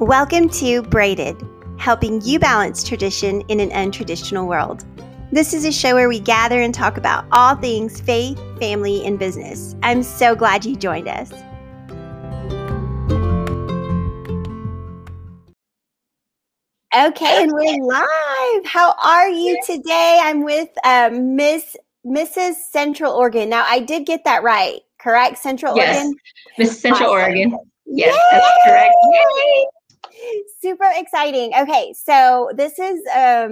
Welcome to Braided, helping you balance tradition in an untraditional world. This is a show where we gather and talk about all things faith, family, and business. I'm so glad you joined us. Okay, and we're live. How are you today? I'm with Mrs. Central Oregon. Now, I did get that right, correct? Central Oregon? Mrs. Central Oregon. Yes, Yay! that's correct. Yay! Super exciting. Okay, so this is,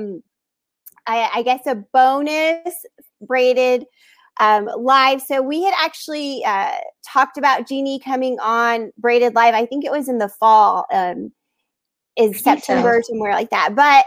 I guess, a bonus braided live. So we had actually talked about Jeannie coming on Braided Live. I think it was in the fall, is September, somewhere like that. But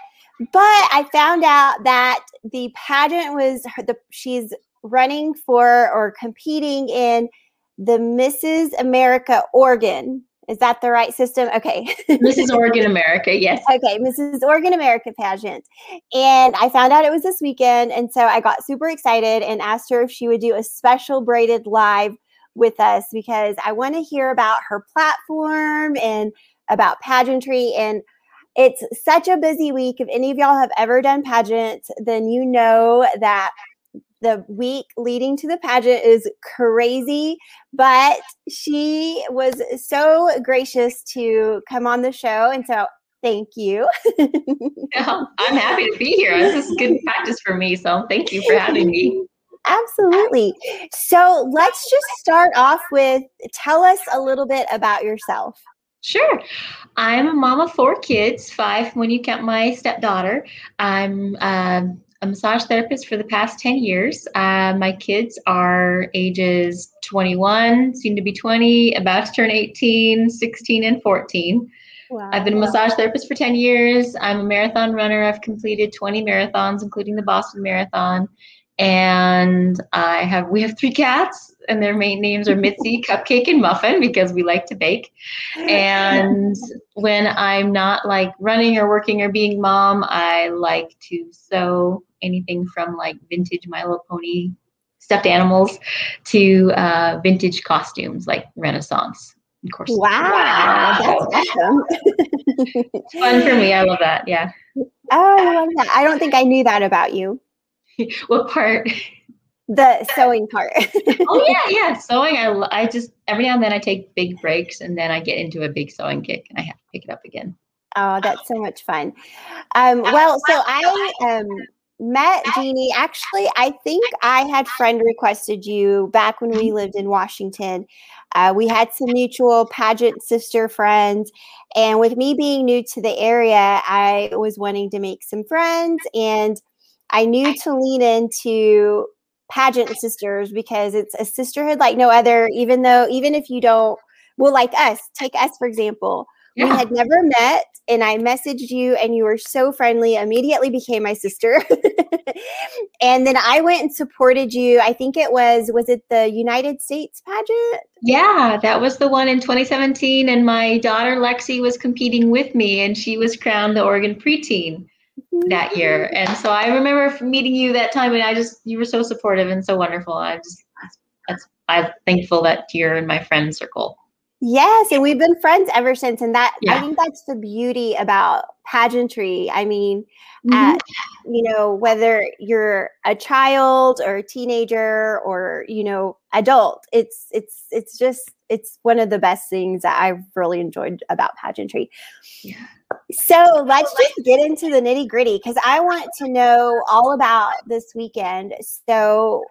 I found out that the pageant was she's running for or competing in the Mrs. America Oregon. Is that the right system? Okay. Mrs. Oregon America, yes. Okay, Mrs. Oregon America pageant. And I found out it was this weekend. And so I got super excited and asked her if she would do a special braided live with us because I want to hear about her platform and about pageantry. And it's such a busy week. If any of y'all have ever done pageants, then you know that the week leading to the pageant is crazy, but she was so gracious to come on the show. And so thank you. I'm happy to be here. This is good practice for me. So thank you for having me. Absolutely. So let's just start off with, tell us a little bit about yourself. Sure. I'm a mom of 4 kids, 5 when you count my stepdaughter. I'm a massage therapist for the past 10 years. My kids are ages 21, soon to be 20, about to turn 18, 16, and 14. Wow. I've been a massage therapist for 10 years. I'm a marathon runner. I've completed 20 marathons, including the Boston Marathon. And we have 3 cats, and their main names are Mitzi, Cupcake, and Muffin because we like to bake. And when I'm not like running or working or being mom, I like to sew anything from like vintage My Little Pony stuffed animals to vintage costumes like Renaissance. Of course. Wow. That's awesome. It's fun for me. I love that. Yeah. Oh, I love that. I don't think I knew that about you. What part? The sewing part. Oh yeah. Sewing. I just every now and then I take big breaks and then I get into a big sewing kick and I have to pick it up again. Oh, that's so much fun. Well, so I met Jeannie. Actually, I think I had friend requested you back when we lived in Washington. We had some mutual pageant sister friends. And with me being new to the area, I was wanting to make some friends. And I knew to lean into pageant sisters because it's a sisterhood like no other, even if you don't, well, like us, take us, for example. Yeah. We had never met, and I messaged you, and you were so friendly, immediately became my sister. And then I went and supported you. I think was it the United States pageant? Yeah, that was the one in 2017, and my daughter Lexi was competing with me, and she was crowned the Oregon preteen that year. And so I remember meeting you that time, and you were so supportive and so wonderful. I'm thankful that you're in my friend circle. Yes, and we've been friends ever since. And I think that's the beauty about pageantry. I mean, whether you're a child or a teenager or, adult, it's one of the best things that I've really enjoyed about pageantry. Yeah. So let's just get into the nitty gritty because I want to know all about this weekend. So,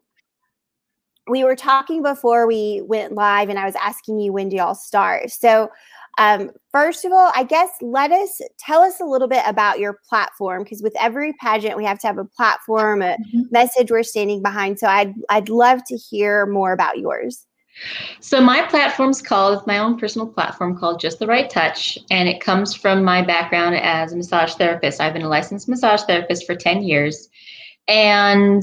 we were talking before we went live and I was asking you, when do y'all start? So first of all, I guess tell us a little bit about your platform, because with every pageant, we have to have a platform, a message we're standing behind. So I'd love to hear more about yours. So my platform's my own personal platform called Just the Right Touch. And it comes from my background as a massage therapist. I've been a licensed massage therapist for 10 years. And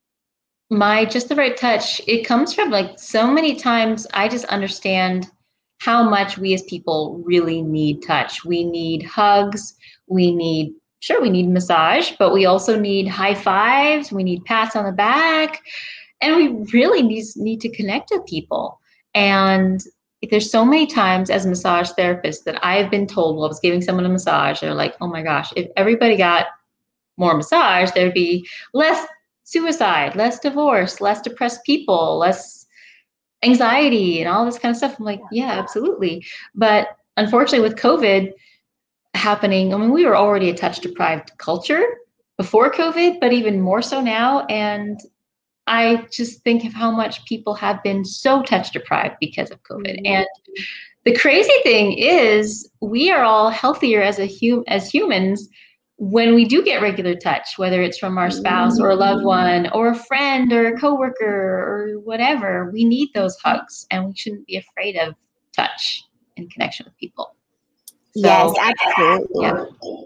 my Just the Right Touch, it comes from like so many times I just understand how much we as people really need touch. We need hugs. We need massage, but we also need high fives. We need pats on the back. And we really need to connect with people. And there's so many times as a massage therapist that I've been told while I was giving someone a massage, they're like, oh my gosh, if everybody got more massage, there'd be less suicide, less divorce, less depressed people, less anxiety and all this kind of stuff. I'm like, yeah, absolutely. But unfortunately with COVID happening, I mean, we were already a touch deprived culture before COVID, but even more so now. And I just think of how much people have been so touch deprived because of COVID. And the crazy thing is we are all healthier as humans when we do get regular touch, whether it's from our spouse or a loved one or a friend or a coworker or whatever. We need those hugs, and we shouldn't be afraid of touch and connection with people. So, yes, absolutely. Yeah.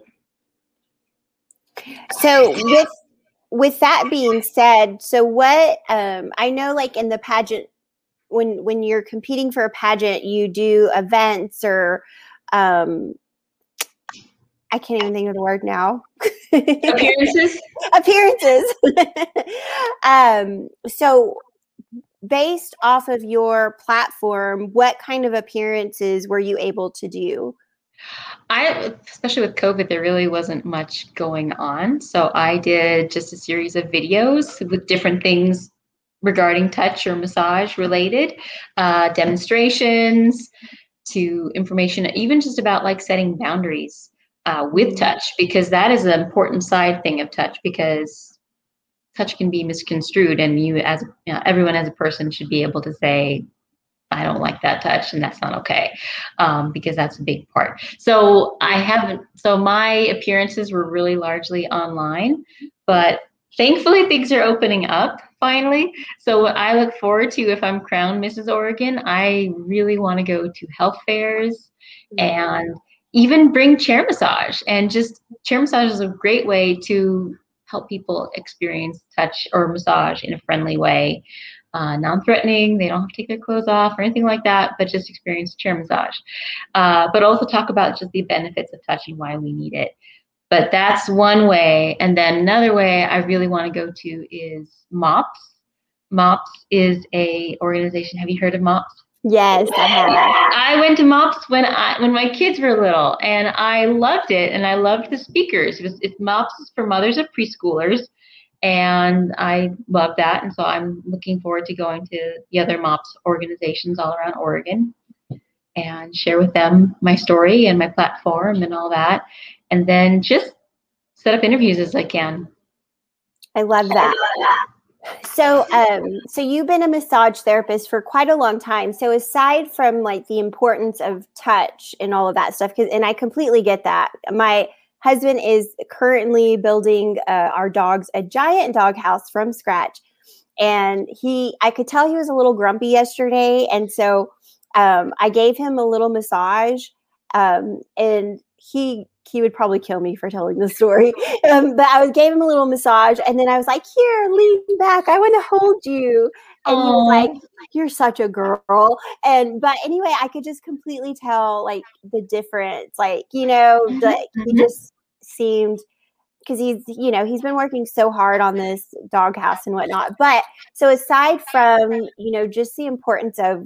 So with that being said, so what I know, like in the pageant, when you're competing for a pageant, you do events or I can't even think of the word now. Appearances. So based off of your platform, what kind of appearances were you able to do? Especially with COVID, there really wasn't much going on. So I did just a series of videos with different things regarding touch or massage related, demonstrations to information, even just about like setting boundaries with touch, because that is an important side thing of touch, because touch can be misconstrued, and everyone as a person should be able to say, I don't like that touch, and that's not okay, because that's a big part. So my appearances were really largely online, but thankfully things are opening up finally. So what I look forward to, if I'm crowned Mrs. Oregon, I really want to go to health fairs and even bring chair massage. And just chair massage is a great way to help people experience touch or massage in a friendly way. Non-threatening, they don't have to take their clothes off or anything like that, but just experience chair massage. But also talk about just the benefits of touch and why we need it. But that's one way. And then another way I really want to go to is MOPS. MOPS is a organization. Have you heard of MOPS? Yes, I have. I went to MOPS when my kids were little, and I loved it, and I loved the speakers. It's MOPS is for mothers of preschoolers, and I love that. And so I'm looking forward to going to the other MOPS organizations all around Oregon and share with them my story and my platform and all that, and then just set up interviews as I can. I love that. So, so you've been a massage therapist for quite a long time. So aside from like the importance of touch and all of that stuff, and I completely get that. My husband is currently building our dogs a giant dog house from scratch. And I could tell he was a little grumpy yesterday. And so I gave him a little massage, and he would probably kill me for telling the story. But I gave him a little massage, and then I was like, here, lean back. I want to hold you. And he was like, you're such a girl. But anyway, I could just completely tell like the difference, like, he just seemed, because he's been working so hard on this doghouse and whatnot. But so aside from, just the importance of,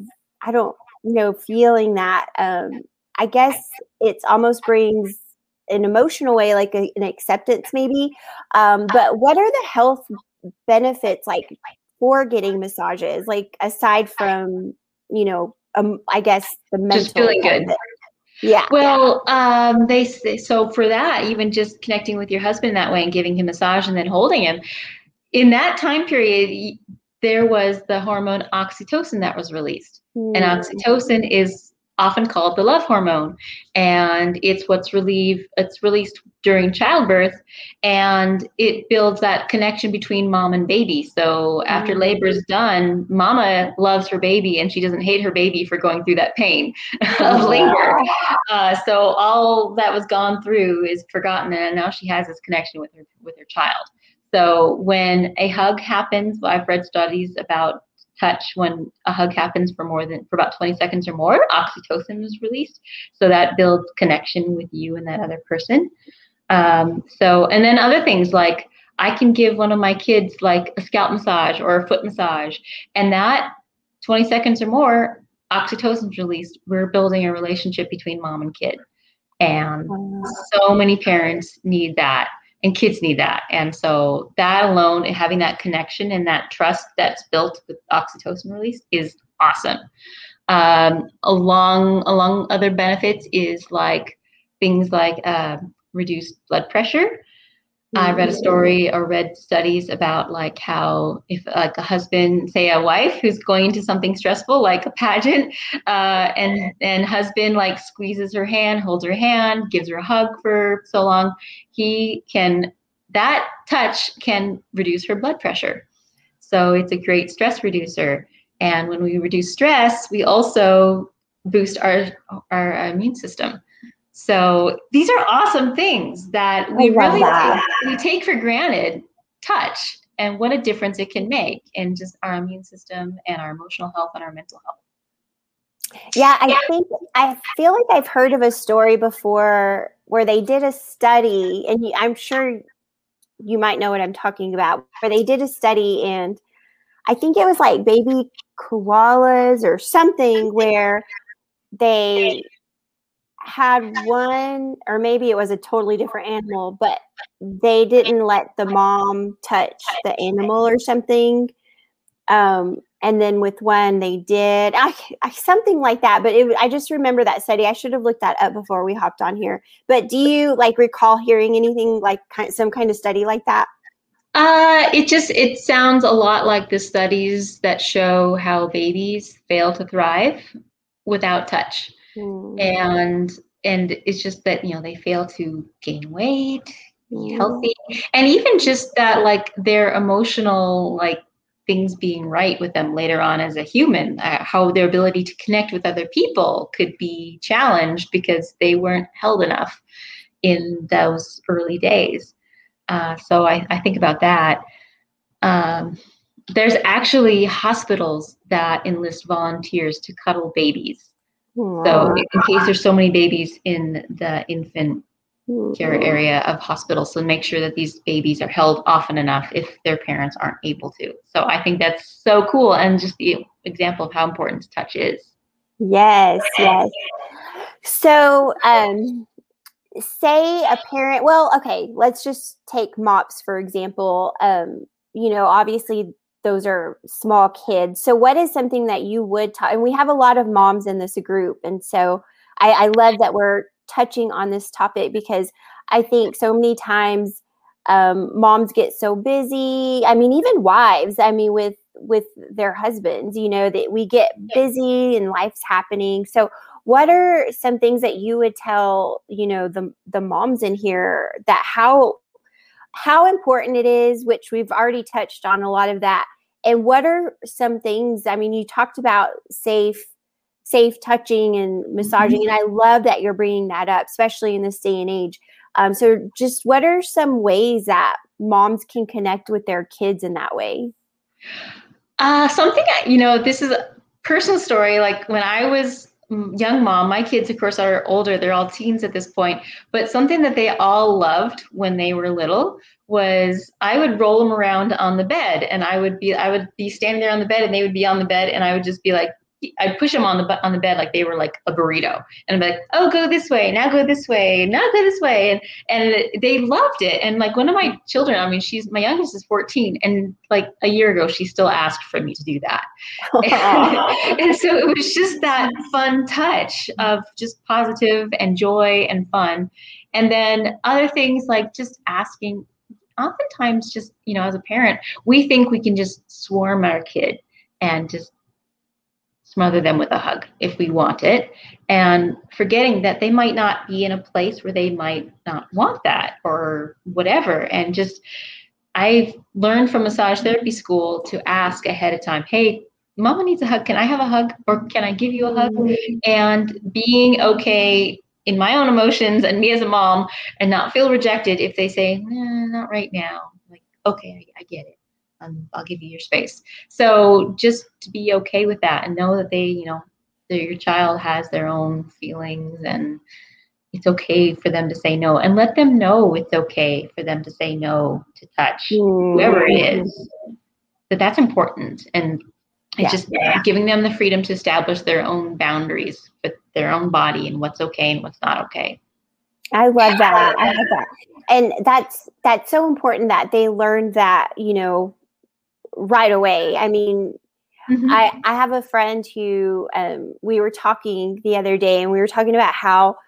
feeling that, I guess it's almost brings an emotional way, like an acceptance maybe. But what are the health benefits like for getting massages, like aside from, I guess the mental, just feeling good. Yeah. Well, they say, so for that, even just connecting with your husband that way and giving him a massage and then holding him, in that time period, there was the hormone oxytocin that was released. And oxytocin is often called the love hormone, and it's released during childbirth, and it builds that connection between mom and baby. So after labor is done, mama loves her baby, and she doesn't hate her baby for going through that pain of labor. So all that was gone through is forgotten, and now she has this connection with her child. So when a hug happens, I've read studies about touch. When a hug happens for about 20 seconds or more, oxytocin is released. So that builds connection with you and that other person. And then other things, like I can give one of my kids like a scalp massage or a foot massage, and that 20 seconds or more, oxytocin's released, we're building a relationship between mom and kid. And so many parents need that, and kids need that. And so that alone, and having that connection and that trust that's built with oxytocin release is awesome. Along other benefits is like things like reduced blood pressure. I read a story or read studies about like how if like a husband, say a wife who's going to something stressful like a pageant, and husband like squeezes her hand, holds her hand, gives her a hug for so long, that touch can reduce her blood pressure. So it's a great stress reducer. And when we reduce stress, we also boost our immune system. So these are awesome things that we really we take for granted, touch, and what a difference it can make in just our immune system and our emotional health and our mental health. Yeah, I feel like I've heard of a story before where they did a study, and I'm sure you might know what I'm talking about, where they did a study, and I think it was like baby koalas or something, where they had one, or maybe it was a totally different animal, but they didn't let the mom touch the animal or something. And then with one they did, something like that. But I just remember that study. I should have looked that up before we hopped on here. But do you like recall hearing anything like some kind of study like that? It sounds a lot like the studies that show how babies fail to thrive without touch. And it's just that, they fail to gain weight, be healthy, and even just that, like their emotional, like things being right with them later on as a human, how their ability to connect with other people could be challenged because they weren't held enough in those early days. So I think about that. There's actually hospitals that enlist volunteers to cuddle babies. So in case there's so many babies in the infant care area of hospitals, so make sure that these babies are held often enough if their parents aren't able to. So I think that's so cool, and just the example of how important touch is. Yes. So say a parent, okay, let's just take MOPS for example. Obviously those are small kids. So what is something that you would and we have a lot of moms in this group. And so I love that we're touching on this topic, because I think so many times moms get so busy. I mean, even wives, with their husbands, that we get busy and life's happening. So what are some things that you would tell, the moms in here, that how important it is, which we've already touched on a lot of that. And what are some things, you talked about safe touching and massaging, and I love that you're bringing that up, especially in this day and age. So just what are some ways that moms can connect with their kids in that way? Something, this is a personal story. Like when I was young mom, my kids, of course, are older. They're all teens at this point. But something that they all loved when they were little was I would roll them around on the bed, and I would be standing there on the bed, and they would be on the bed, and I would just be like, I'd push them on the bed like they were like a burrito, and I'd be like, oh, go this way, now go this way, now go this way, and they loved it. And like one of my children, my youngest is 14, and like a year ago she still asked for me to do that. And so it was just that fun touch of just positive and joy and fun. And then other things like just asking. Oftentimes, just as a parent, we think we can just swarm our kid and just smother them with a hug if we want it, and forgetting that they might not be in a place where they might not want that or whatever. And just, I've learned from massage therapy school to ask ahead of time, hey, mama needs a hug. Can I have a hug, or can I give you a hug? And being okay in my own emotions and me as a mom, and not feel rejected if they say, nah, not right now. Like, okay, I get it. I'll give you your space. So just to be okay with that, and know that your child has their own feelings, and it's okay for them to say no, and let them know it's okay for them to say no to touch whoever it is. That's important. And It's just giving them the freedom to establish their own boundaries with their own body and what's okay and what's not okay. I love that. I love that. And that's so important that they learn that, you know, right away. I mean, I have a friend who we were talking the other day, and we were talking about how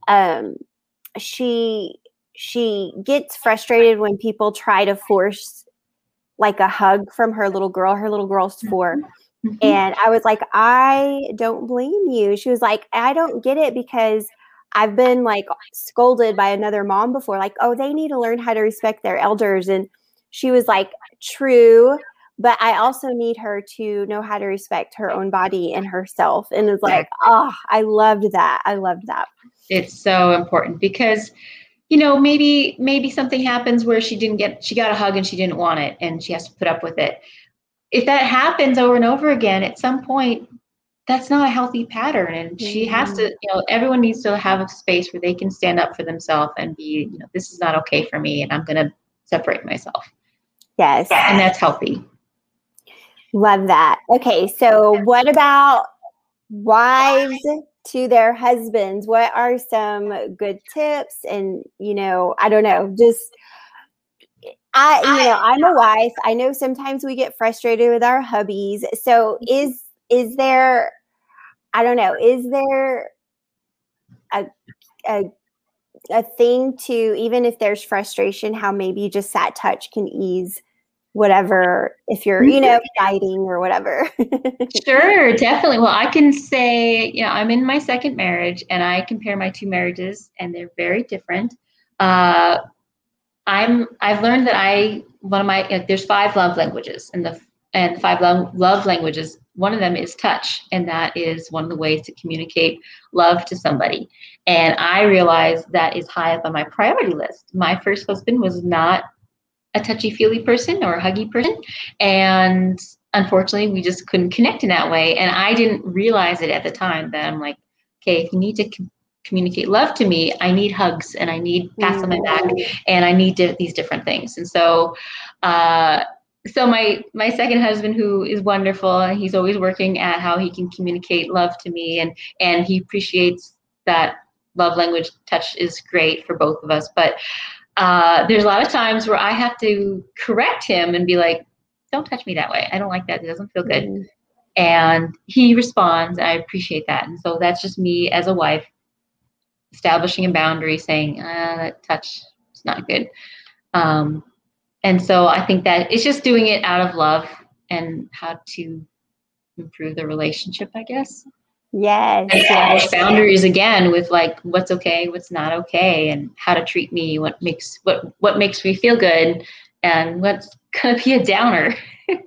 she gets frustrated when people try to force like a hug from her little girl. Her little girl's 4. And I was like, I don't blame you. She was like, I don't get it because I've been like scolded by another mom before, like, oh, they need to learn how to respect their elders. And she was like, true, but I also need her to know how to respect her own body and herself. And it's like, oh, I loved that. I loved that. It's so important because, you know, maybe something happens where she got a hug and she didn't want it and she has to put up with it. If that happens over and over again, at some point, that's not a healthy pattern. And she has to, you know, everyone needs to have a space where they can stand up for themselves and be, you know, this is not okay for me and I'm going to separate myself. Yes. And that's healthy. Love that. Okay. So what about wives to their husbands? What are some good tips? And, you know, I don't know, just, I'm a wife. I know sometimes we get frustrated with our hubbies. So is there, I don't know, is there a thing to, even if there's frustration, how maybe just that touch can ease whatever, if you're, you know, fighting or whatever? Sure, definitely. Well, I can say, you know, I'm in my second marriage and I compare my 2 marriages and they're very different. I've learned that there's 5 love languages and 5 love languages. One of them is touch, and that is one of the ways to communicate love to somebody. And I realized that is high up on my priority list. My first husband was not a touchy-feely person or a huggy person, and unfortunately, we just couldn't connect in that way. And I didn't realize it at the time that I'm like, okay, if you need to communicate love to me, I need hugs and I need pats on my back and I need these different things. And so, so my second husband, who is wonderful, and he's always working at how he can communicate love to me, and he appreciates that love language. Touch is great for both of us, but there's a lot of times where I have to correct him and be like, don't touch me that way. I don't like that. It doesn't feel good. And he responds. I appreciate that. And so that's just me as a wife establishing a boundary, saying, that touch is not good. And so I think that it's just doing it out of love and how to improve the relationship, I guess. Yes. And establish boundaries again with like what's okay, what's not okay, and how to treat me, what makes me feel good, and what's gonna be a downer.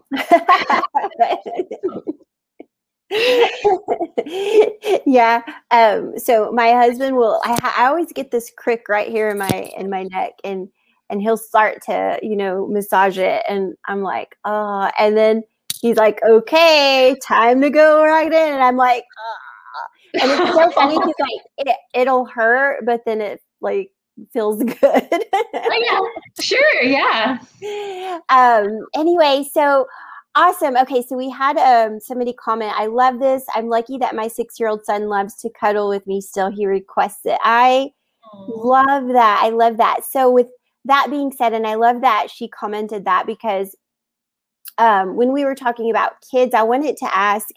Yeah. So my husband will. I always get this crick right here in my neck, and he'll start to, you know, massage it, and I'm like, oh, and then he's like, okay, time to go right in, and I'm like, oh. And it's so funny because like it'll hurt, but then it like feels good. Oh, yeah, sure, yeah. Anyway, so. Awesome. Okay, so we had somebody comment, I love this. I'm lucky that my 6-year-old son loves to cuddle with me still. He requests it. I love that. I love that. So with that being said, and I love that she commented that because when we were talking about kids, I wanted to ask,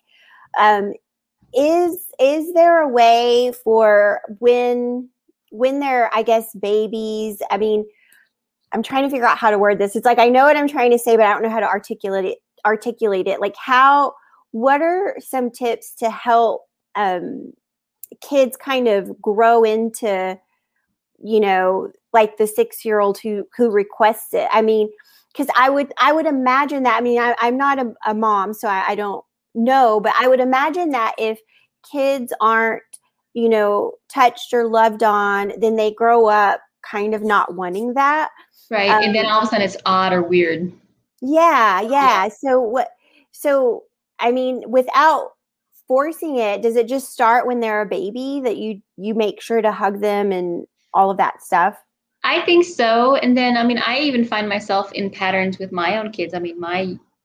is there a way for when they're, I guess, babies? I mean, I'm trying to figure out how to word this. It's like I know what I'm trying to say, but I don't know how to articulate it. Like what are some tips to help kids kind of grow into, you know, like the 6-year-old who requests it? I mean, because I would imagine that, I mean, I'm not a mom, so I don't know, but I would imagine that if kids aren't, you know, touched or loved on, then they grow up kind of not wanting that. Right. And then all of a sudden it's odd or weird. Yeah. So, I mean, without forcing it, does it just start when they're a baby that you make sure to hug them and all of that stuff? I think so. And then, I mean, I even find myself in patterns with my own kids. I mean, my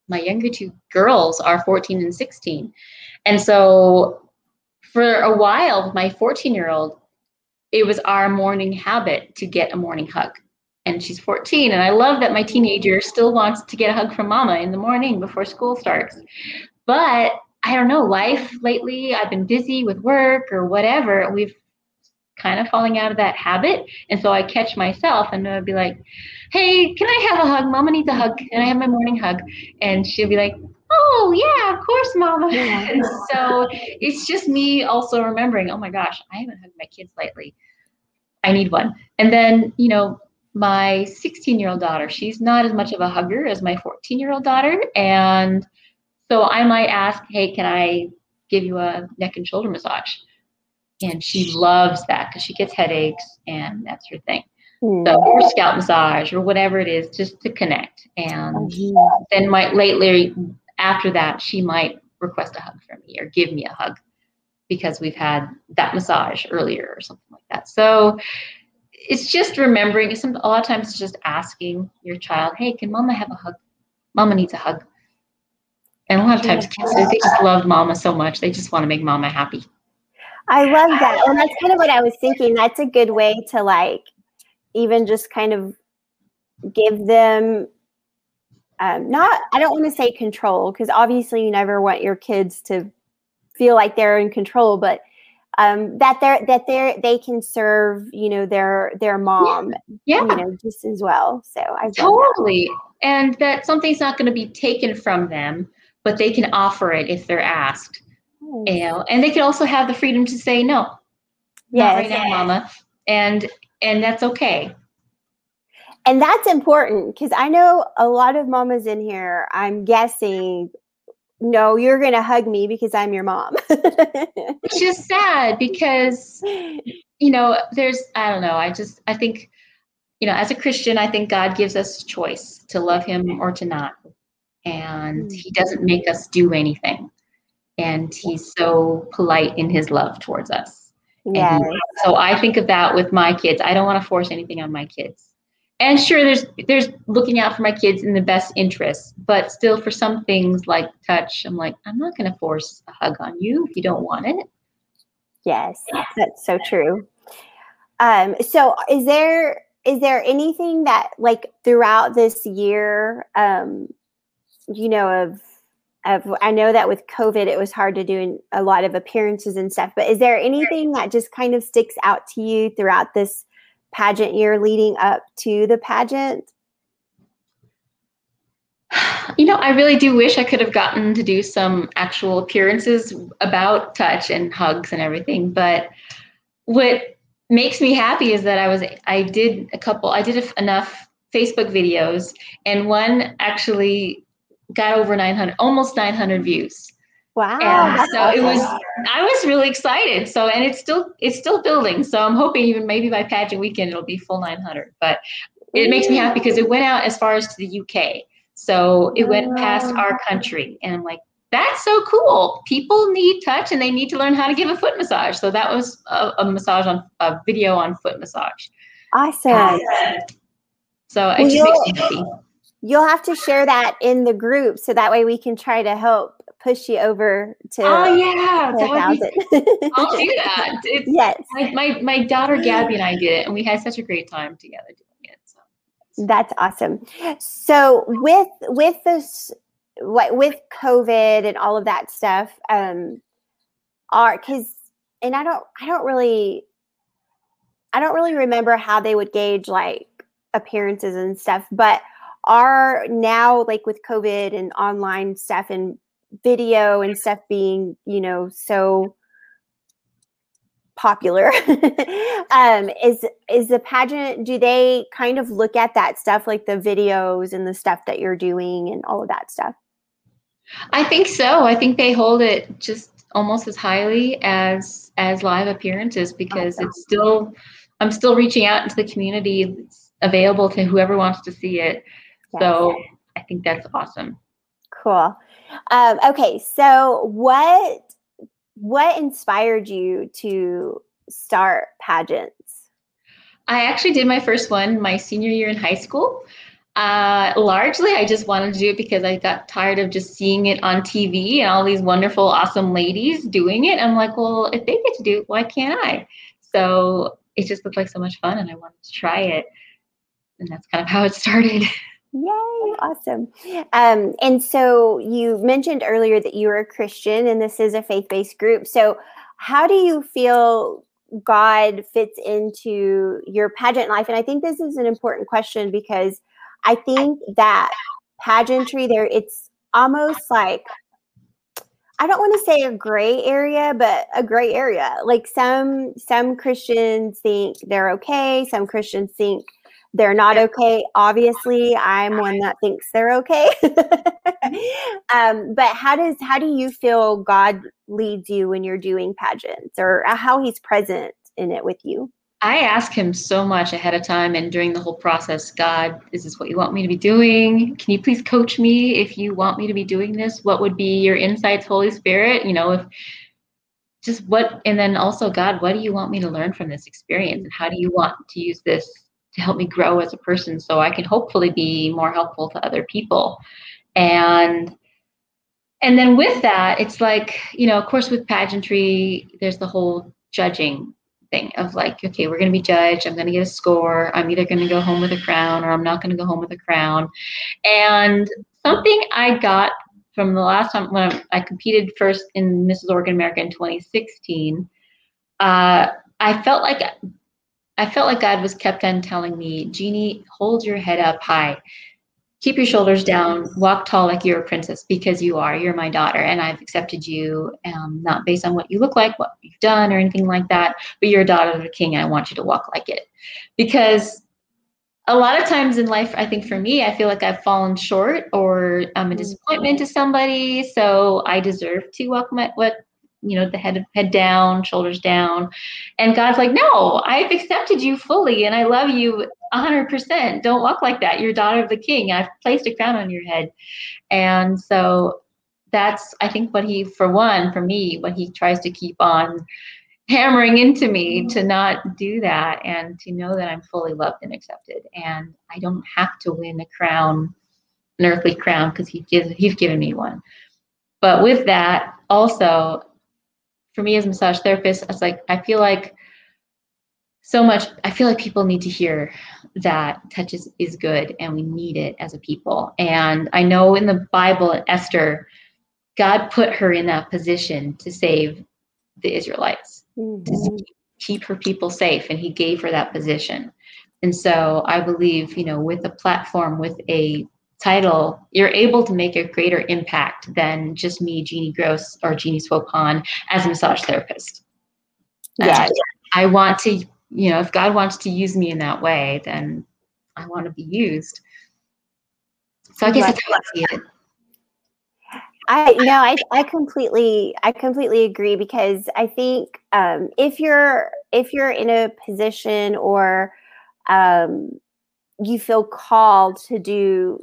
my younger two girls are 14 and 16. And so for a while, my 14-year-old, it was our morning habit to get a morning hug. And she's 14. And I love that my teenager still wants to get a hug from mama in the morning before school starts. But I don't know, life lately, I've been busy with work or whatever. And we've kind of falling out of that habit. And so I catch myself and I'll be like, hey, can I have a hug? Mama needs a hug. Can I have my morning hug? And she'll be like, oh, yeah, of course, Mama. Yeah. And so it's just me also remembering, oh my gosh, I haven't hugged my kids lately. I need one. And then, you know, my 16-year-old daughter, she's not as much of a hugger as my 14-year-old daughter. And so I might ask, hey, can I give you a neck and shoulder massage? And she loves that because she gets headaches and that's her thing. So, or scalp massage or whatever it is, just to connect. And then lately after that, she might request a hug from me or give me a hug because we've had that massage earlier or something like that. So it's just remembering. A lot of times it's just asking your child, hey, can Mama have a hug? Mama needs a hug. And a lot of times kids, they just love Mama so much. They just want to make Mama happy. I love that. And that's kind of what I was thinking. That's a good way to like even just kind of give them I don't want to say control, because obviously you never want your kids to feel like they're in control, but that they can serve, you know, their mom, yeah. You know, just as well. So I totally. And that something's not going to be taken from them, but they can offer it if they're asked. You know, and they can also have the freedom to say no. Not right now, Mama. And that's okay. And that's important because I know a lot of mamas in here, I'm guessing, no, you're going to hug me because I'm your mom. Which is sad because, you know, I don't know. I think, you know, as a Christian, I think God gives us a choice to love him or to not. And he doesn't make us do anything. And he's so polite in his love towards us. Yeah. So I think of that with my kids. I don't want to force anything on my kids. And sure, there's looking out for my kids in the best interest, but still for some things like touch, I'm like, I'm not going to force a hug on you if you don't want it. Yes, that's so true. So is there anything that like throughout this year, you know, I know that with COVID, it was hard to do a lot of appearances and stuff, but is there anything that just kind of sticks out to you throughout this pageant year leading up to the pageant? You know, I really do wish I could have gotten to do some actual appearances about touch and hugs and everything. But what makes me happy is that I did enough Facebook videos, and one actually got over 900, almost 900 views. Wow. And so I was really excited. So, and it's still building. So I'm hoping even maybe by pageant weekend, it'll be full 900, but it makes me happy because it went out as far as to the UK. So it went past our country, and I'm like, that's so cool. People need touch and they need to learn how to give a foot massage. So that was a video on foot massage. Awesome. So it just makes me happy. You'll have to share that in the group so that way we can try to help push you over to. Oh yeah, I'll do that. Yes, my daughter Gabby and I did it, and we had such a great time together doing it. So that's awesome. So with this, with COVID and all of that stuff, I don't really remember how they would gauge like appearances and stuff, but are now like with COVID and online stuff and video and stuff being, you know, so popular, is the pageant, do they kind of look at that stuff, like the videos and the stuff that you're doing and all of that stuff? I think so. I think they hold it just almost as highly as live appearances because awesome. I'm still reaching out into the community. It's available to whoever wants to see it. Yes. So I think that's awesome. Cool. Okay. So what inspired you to start pageants? I actually did my first one my senior year in high school. Largely, I just wanted to do it because I got tired of just seeing it on TV and all these wonderful, awesome ladies doing it. I'm like, well, if they get to do it, why can't I? So it just looked like so much fun, and I wanted to try it. And that's kind of how it started. Yay, awesome. And so you mentioned earlier that you were a Christian and this is a faith-based group. So how do you feel God fits into your pageant life? And I think this is an important question because I think that pageantry there, it's almost like, I don't want to say a gray area, but a gray area. Like some Christians think they're okay, some Christians think they're not okay. Obviously, I'm one that thinks they're okay. But how do you feel God leads you when you're doing pageants, or how He's present in it with you? I ask him so much ahead of time and during the whole process, God, is this what you want me to be doing? Can you please coach me if you want me to be doing this? What would be your insights, Holy Spirit? You know, if just what, and then also, God, what do you want me to learn from this experience? And how do you want to use this to help me grow as a person so I can hopefully be more helpful to other people? And then with that, it's like, you know, of course, with pageantry, there's the whole judging thing of like, okay, we're going to be judged. I'm going to get a score. I'm either going to go home with a crown or I'm not going to go home with a crown. And something I got from the last time when I competed first in Mrs. Oregon America in 2016, I felt like God was kept on telling me, Jeannie, hold your head up high. Keep your shoulders down, walk tall like you're a princess, because you're my daughter, and I've accepted you, not based on what you look like, what you've done, or anything like that, but you're a daughter of the king, and I want you to walk like it. Because a lot of times in life, I think for me, I feel like I've fallen short, or I'm a disappointment to somebody, so I deserve to walk the head down, shoulders down. And God's like, no, I've accepted you fully and I love you 100%. Don't walk like that. You're a daughter of the king. I've placed a crown on your head. And so that's, I think, what he tries to keep on hammering into me to not do that and to know that I'm fully loved and accepted. And I don't have to win a crown, an earthly crown, because he's given me one. But with that, also, for me as a massage therapist, it's like, I feel like people need to hear that touch is good and we need it as a people. And I know in the Bible, in Esther, God put her in that position to save the Israelites, to keep her people safe, and he gave her that position. And so I believe, with a platform, with a title, you're able to make a greater impact than just me, Jeannie Gross, or Jeannie Swopon, as a massage therapist. Yeah. I want to, if God wants to use me in that way, then I want to be used. So I guess that's how I see it. I completely agree, because I think if you're in a position or you feel called to do,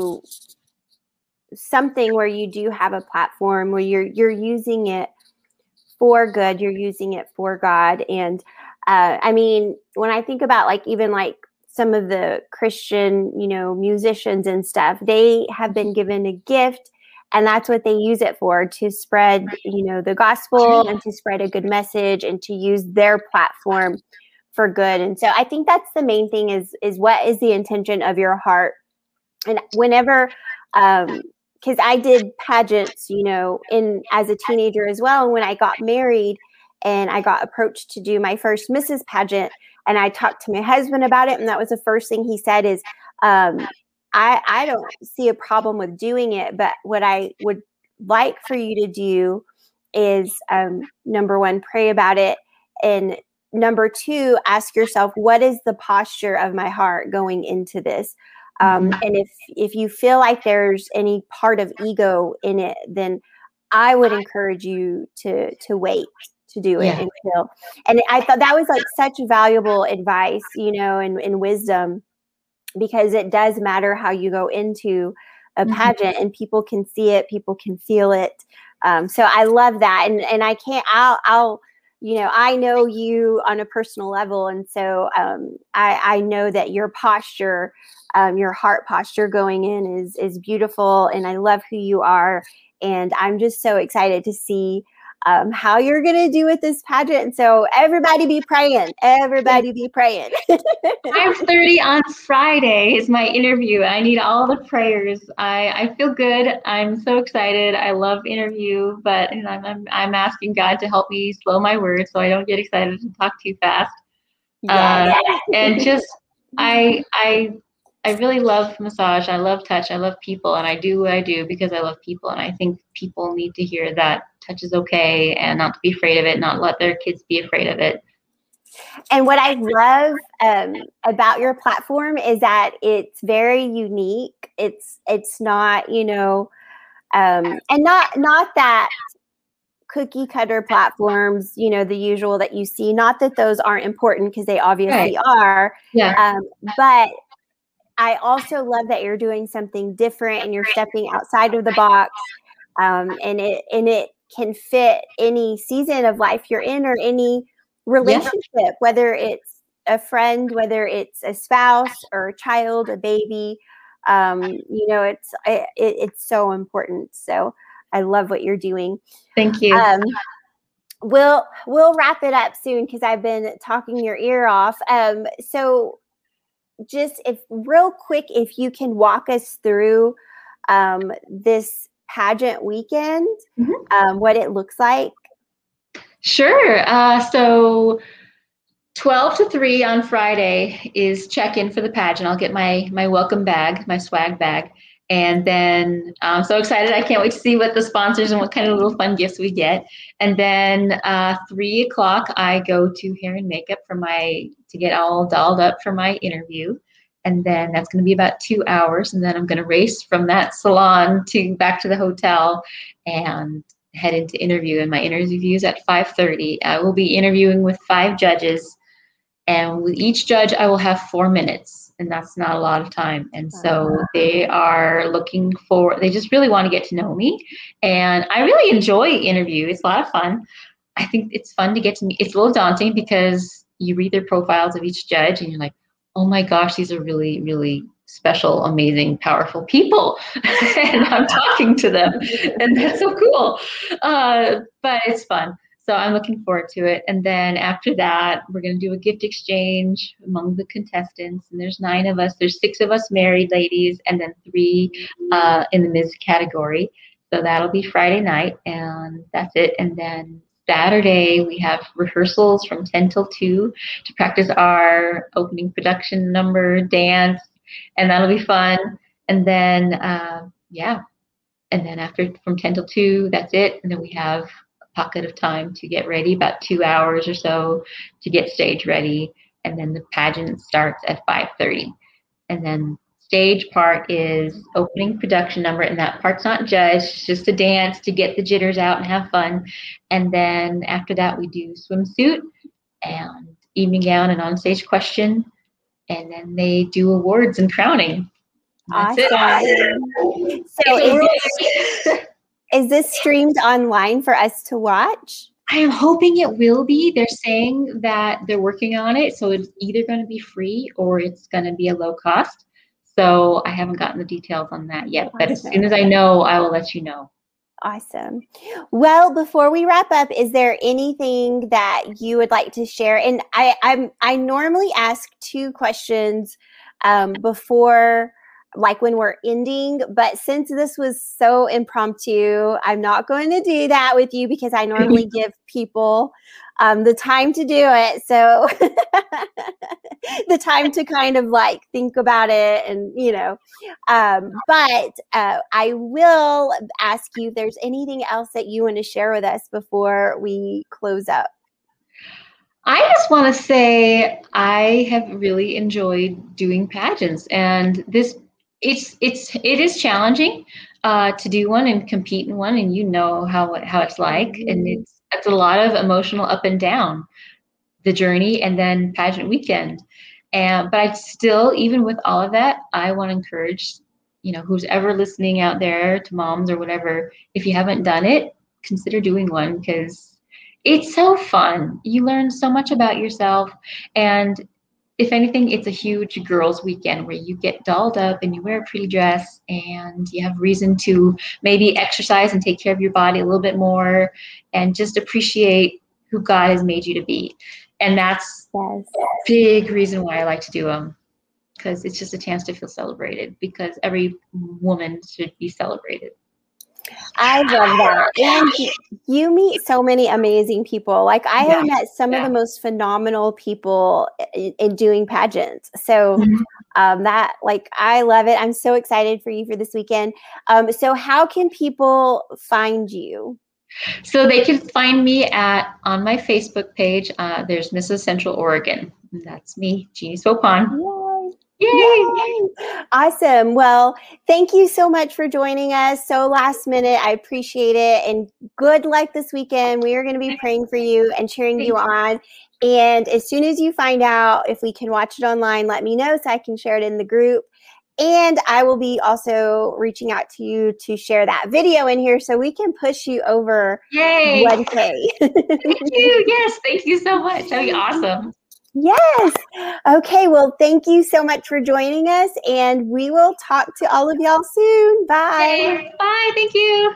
something where you do have a platform where you're using it for good, you're using it for God. And I mean, when I think about even some of the Christian, musicians and stuff, they have been given a gift, and that's what they use it for, to spread, the gospel and to spread a good message and to use their platform for good. And so I think that's the main thing is what is the intention of your heart. And whenever, because I did pageants, as a teenager as well. And when I got married and I got approached to do my first Mrs. pageant, and I talked to my husband about it, and that was the first thing he said is, I don't see a problem with doing it, but what I would like for you to do is, number one, pray about it. And number two, ask yourself, what is the posture of my heart going into this? And if you feel like there's any part of ego in it, then I would encourage you to wait to do it until. And I thought that was such valuable advice, and wisdom, because it does matter how you go into a pageant, and people can see it, people can feel it. So I love that. And I can't, I'll I know you on a personal level, and so I know that your posture, your heart posture going in is beautiful, and I love who you are, and I'm just so excited to see how you're going to do with this pageant. So everybody be praying. Everybody be praying. 5:30 on Friday is my interview. I need all the prayers. I feel good. I'm so excited. I love interview, but I'm asking God to help me slow my words so I don't get excited and talk too fast. Yes. And just I really love massage. I love touch. I love people, and I do what I do because I love people. And I think people need to hear that touch is okay, and not to be afraid of it, not let their kids be afraid of it. And what I love about your platform is that it's very unique. It's not, and not that cookie cutter platforms, the usual that you see. Not that those aren't important, because they obviously are. Yeah. But I also love that you're doing something different and you're stepping outside of the box, and it can fit any season of life you're in, or any relationship, whether it's a friend, whether it's a spouse or a child, a baby. It's so important. So I love what you're doing. Thank you. We'll wrap it up soon, because I've been talking your ear off. So just real quick, if you can walk us through this pageant weekend, what it looks like. Sure. So 12 to 3 on Friday is check-in for the pageant. I'll get my welcome bag, my swag bag. And then I'm so excited. I can't wait to see what the sponsors and what kind of little fun gifts we get. And then 3 o'clock, I go to hair and makeup to get all dolled up for my interview. And then that's going to be about 2 hours. And then I'm going to race from that salon back to the hotel and head into interview. And my interview is at 5:30. I will be interviewing with 5 judges. And with each judge, I will have 4 minutes, and that's not a lot of time. And so they just really want to get to know me. And I really enjoy interview. It's a lot of fun. I think it's fun to get to meet. It's a little daunting because you read their profiles of each judge and you're like, oh my gosh, these are really, really special, amazing, powerful people. And I'm talking to them, and that's so cool. But it's fun. So I'm looking forward to it. And then after that, we're going to do a gift exchange among the contestants. And there's 9 of us. There's 6 of us married ladies, and then 3 in the Ms. category. So that'll be Friday night, and that's it. And then Saturday, we have rehearsals from 10 till 2 to practice our opening production number, dance, and that'll be fun. And then, and then after, from 10 till 2, that's it. And then we have pocket of time to get ready, about 2 hours or so to get stage ready, and then the pageant starts at 5:30. And then stage part is opening production number, and that part's not judged, it's just a dance to get the jitters out and have fun. And then after that, we do swimsuit and evening gown and onstage question, and then they do awards and crowning. Awesome. So is this streamed online for us to watch? I am hoping it will be. They're saying that they're working on it, so it's either going to be free or it's going to be a low cost. So I haven't gotten the details on that yet, but as soon as I know, I will let you know. Awesome. Well, before we wrap up, is there anything that you would like to share? And I normally ask 2 questions before, like when we're ending, but since this was so impromptu, I'm not going to do that with you, because I normally give people the time to do it. So the time to kind of like think about it, and but I will ask you if there's anything else that you want to share with us before we close up. I just want to say I have really enjoyed doing pageants, and it is challenging to do one and compete in one, and how it's like, and it's a lot of emotional up and down the journey, and then pageant weekend. But I still, even with all of that, I want to encourage, who's ever listening out there, to moms or whatever, if you haven't done it, consider doing one, because It's so fun. You learn so much about yourself. And if anything, it's a huge girls' weekend where you get dolled up and you wear a pretty dress and you have reason to maybe exercise and take care of your body a little bit more and just appreciate who God has made you to be. And that's a big reason why I like to do them, because it's just a chance to feel celebrated, because every woman should be celebrated. I love that. And you meet so many amazing people. Like I have met some of the most phenomenal people in doing pageants. So that, like, I love it. I'm so excited for you for this weekend. So how can people find you? So they can find me on my Facebook page. There's Mrs. Central Oregon. That's me, Jeannie Swopon. Yay! Awesome. Well, thank you so much for joining us so last minute. I appreciate it. And good luck this weekend. We are going to be praying for you and cheering you on. And as soon as you find out if we can watch it online, let me know so I can share it in the group. And I will be also reaching out to you to share that video in here so we can push you over 1K. Thank you. Yes, thank you so much. That'd be awesome. Yes. Okay. Well, thank you so much for joining us, and we will talk to all of y'all soon. Bye. Okay. Bye. Thank you.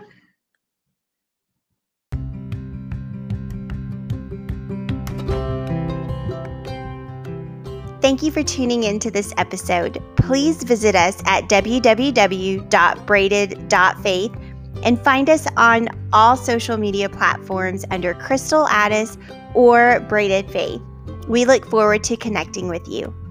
Thank you for tuning into this episode. Please visit us at www.braided.faith and find us on all social media platforms under Crystal Addis or Braided Faith. We look forward to connecting with you.